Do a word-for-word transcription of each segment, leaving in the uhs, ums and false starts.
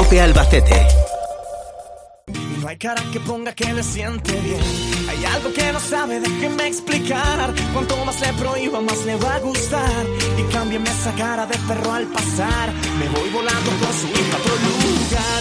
COPE Albacete. No hay cara que ponga que le siente bien. Hay algo que no sabe, déjeme explicar. Cuanto más le prohíba, más le va a gustar. Y cámbiame esa cara de perro al pasar. Me voy volando por su hija a otro lugar.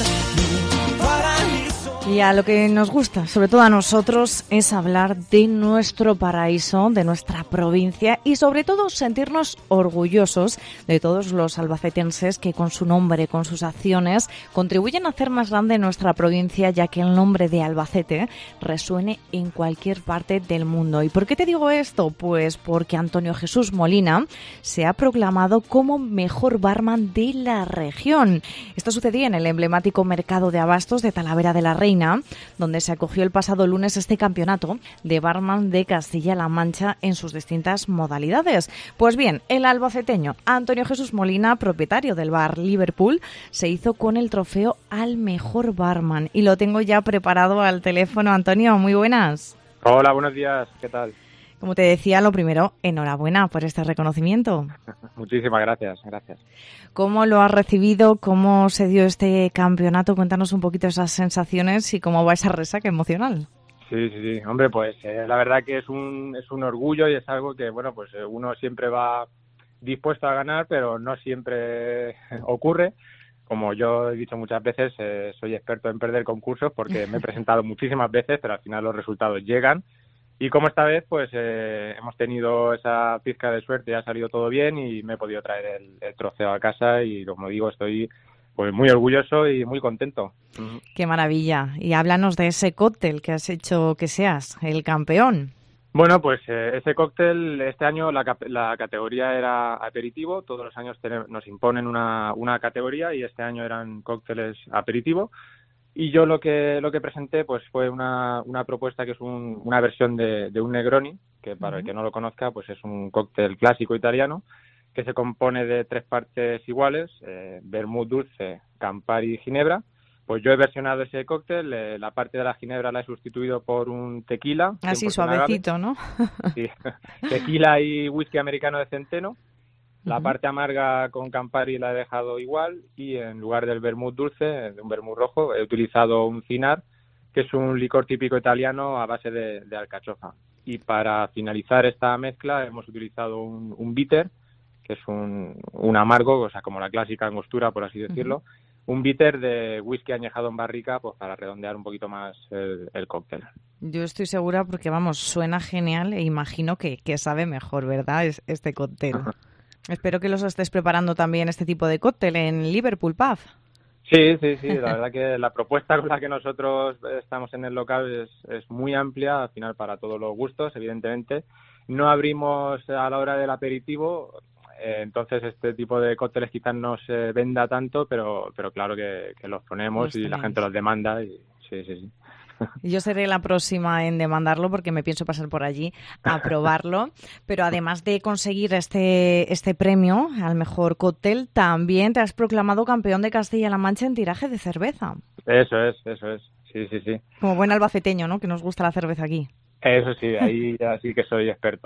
Mi paraíso. Y a lo que nos gusta, sobre todo a nosotros, es hablar de nuestro paraíso, de nuestra provincia y sobre todo sentirnos orgullosos de todos los albacetenses que con su nombre, con sus acciones, contribuyen a hacer más grande nuestra provincia, ya que el nombre de Albacete resuene en cualquier parte del mundo. ¿Y por qué te digo esto? Pues porque Antonio Jesús Molina se ha proclamado como mejor barman de la región. Esto sucedía en el emblemático mercado de abastos de Talavera de la Reina, donde se acogió el pasado lunes este campeonato de barman de Castilla-La Mancha en sus distintas modalidades. Pues bien, el albaceteño Antonio Jesús Molina, propietario del bar Liverpool, se hizo con el trofeo al mejor barman y lo tengo ya preparado al teléfono. Antonio, muy buenas. Hola, buenos días, ¿qué tal? Como te decía, lo primero, enhorabuena por este reconocimiento. Muchísimas gracias, gracias. ¿Cómo lo has recibido? ¿Cómo se dio este campeonato? Cuéntanos un poquito esas sensaciones y cómo va esa resaca emocional. Sí, sí, sí. Hombre, pues eh, la verdad que es un es un orgullo y es algo que, bueno, pues eh, uno siempre va dispuesto a ganar, pero no siempre ocurre. Como yo he dicho muchas veces, eh, soy experto en perder concursos porque me he presentado muchísimas veces, pero al final los resultados llegan. Y como esta vez, pues eh, hemos tenido esa pizca de suerte, ha salido todo bien y me he podido traer el, el trofeo a casa y, como digo, estoy pues muy orgulloso y muy contento. ¡Qué maravilla! Y háblanos de ese cóctel que has hecho que seas el campeón. Bueno, pues eh, ese cóctel, este año la, la categoría era aperitivo, todos los años tenemos, nos imponen una, una categoría y este año eran cócteles aperitivo. Y yo lo que lo que presenté pues fue una, una propuesta que es un, una versión de, de un Negroni, que para uh-huh. el que no lo conozca pues es un cóctel clásico italiano que se compone de tres partes iguales, eh, vermut dulce, Campari y ginebra. Pues yo he versionado ese cóctel, eh, la parte de la ginebra la he sustituido por un tequila. Así suavecito, agave. ¿No? Sí, tequila y whisky americano de centeno. La uh-huh. parte amarga con Campari la he dejado igual y en lugar del vermut dulce, de un vermut rojo, he utilizado un Cynar, que es un licor típico italiano a base de, de alcachofa. Y para finalizar esta mezcla hemos utilizado un, un bitter, que es un, un amargo, o sea, como la clásica angostura, por así decirlo, uh-huh. un bitter de whisky añejado en barrica, pues para redondear un poquito más el, el cóctel. Yo estoy segura porque, vamos, suena genial e imagino que, que sabe mejor, ¿verdad?, es, este cóctel. Uh-huh. Espero que los estés preparando también este tipo de cóctel en Liverpool Pub. Sí, sí, sí. La verdad que la propuesta con la que nosotros estamos en el local es, es muy amplia, al final para todos los gustos, evidentemente. No abrimos a la hora del aperitivo, eh, entonces este tipo de cócteles quizás no se venda tanto, pero pero claro que, que los ponemos los y tenéis. La gente los demanda. Y sí, sí, sí. Yo seré la próxima en demandarlo porque me pienso pasar por allí a probarlo. Pero además de conseguir este este premio al mejor cóctel, también te has proclamado campeón de Castilla-La Mancha en tiraje de cerveza. Eso es, eso es. Sí, sí, sí. Como buen albaceteño, ¿no?, que nos gusta la cerveza aquí. Eso sí, ahí ya sí que soy experto.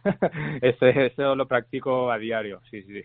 Eso, eso lo practico a diario, sí, sí.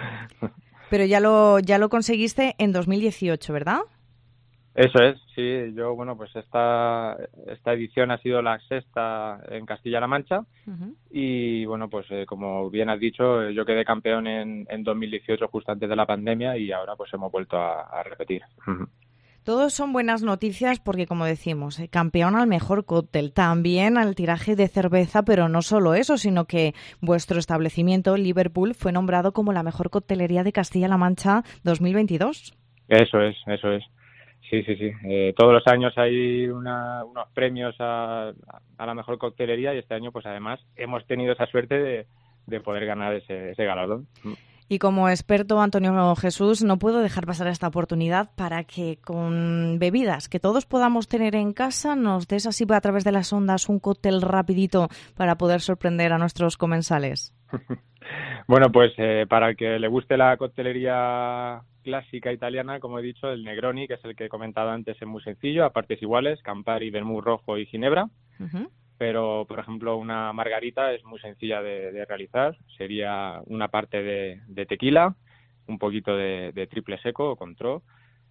Pero ya lo ya lo conseguiste en dos mil dieciocho, ¿verdad? Eso es, sí. Yo, bueno, pues esta esta edición ha sido la sexta en Castilla-La Mancha uh-huh. y, bueno, pues eh, como bien has dicho, yo quedé campeón en, en dos mil dieciocho justo antes de la pandemia y ahora pues hemos vuelto a, a repetir. Uh-huh. Todos son buenas noticias porque, como decimos, eh, campeón al mejor cóctel, también al tiraje de cerveza, pero no solo eso, sino que vuestro establecimiento, Liverpool, fue nombrado como la mejor coctelería de Castilla-La Mancha dos mil veintidós. Eso es, eso es. Sí, sí, sí. Eh, todos los años hay una, unos premios a, a la mejor coctelería y este año, pues además, hemos tenido esa suerte de, de poder ganar ese, ese galardón. Y como experto, Antonio Jesús, no puedo dejar pasar esta oportunidad para que con bebidas que todos podamos tener en casa nos des así a través de las ondas un cóctel rapidito para poder sorprender a nuestros comensales. Bueno, pues eh, para el que le guste la coctelería clásica italiana, como he dicho, el Negroni, que es el que he comentado antes, es muy sencillo, a partes iguales, Campari, vermut rojo y ginebra. Uh-huh. Pero, por ejemplo, una margarita es muy sencilla de, de realizar. Sería una parte de, de tequila, un poquito de, de triple seco o Cointreau,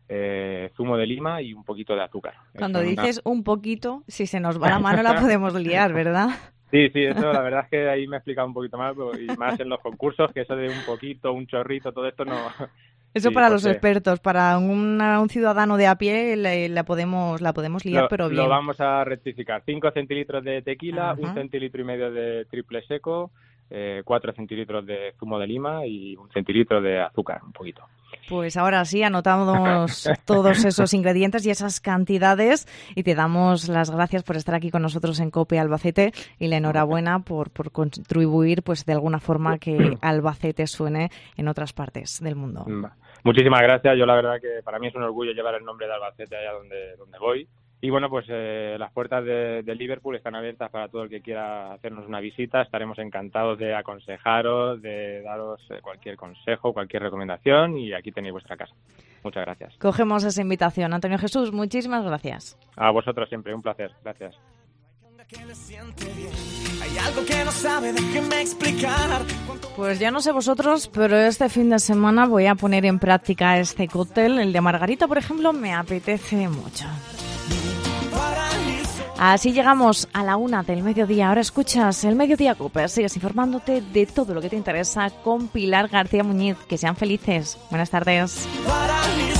eh, zumo de lima y un poquito de azúcar. Cuando Eso, dices una... un poquito, si se nos va la mano la podemos liar, ¿verdad? Sí, sí, eso la verdad es que ahí me he explicado un poquito más, y más en los concursos, que eso de un poquito, un chorrito, todo esto no... Eso sí, para porque... los expertos, para una, un ciudadano de a pie la, la podemos la podemos liar, lo, pero bien. Lo vamos a rectificar. cinco centilitros de tequila, Ajá. un centilitro y medio de triple seco, eh, cuatro centilitros de zumo de lima y un centilitro de azúcar, un poquito. Pues ahora sí, anotamos todos esos ingredientes y esas cantidades y te damos las gracias por estar aquí con nosotros en COPE Albacete y la enhorabuena por, por contribuir pues de alguna forma que Albacete suene en otras partes del mundo. Muchísimas gracias. Yo la verdad que para mí es un orgullo llevar el nombre de Albacete allá donde, donde voy. Y bueno, pues eh, las puertas de, de Liverpool están abiertas para todo el que quiera hacernos una visita. Estaremos encantados de aconsejaros, de daros eh, cualquier consejo, cualquier recomendación y aquí tenéis vuestra casa. Muchas gracias. Cogemos esa invitación. Antonio Jesús, muchísimas gracias. A vosotros siempre, un placer. Gracias. Hay algo que no sabe, déjeme explicar. Pues ya no sé vosotros, pero este fin de semana voy a poner en práctica este cóctel. El de margarita, por ejemplo, me apetece mucho. Así llegamos a la una del mediodía. Ahora escuchas el Mediodía COPE. Sigues informándote de todo lo que te interesa con Pilar García Muñiz. Que sean felices. Buenas tardes.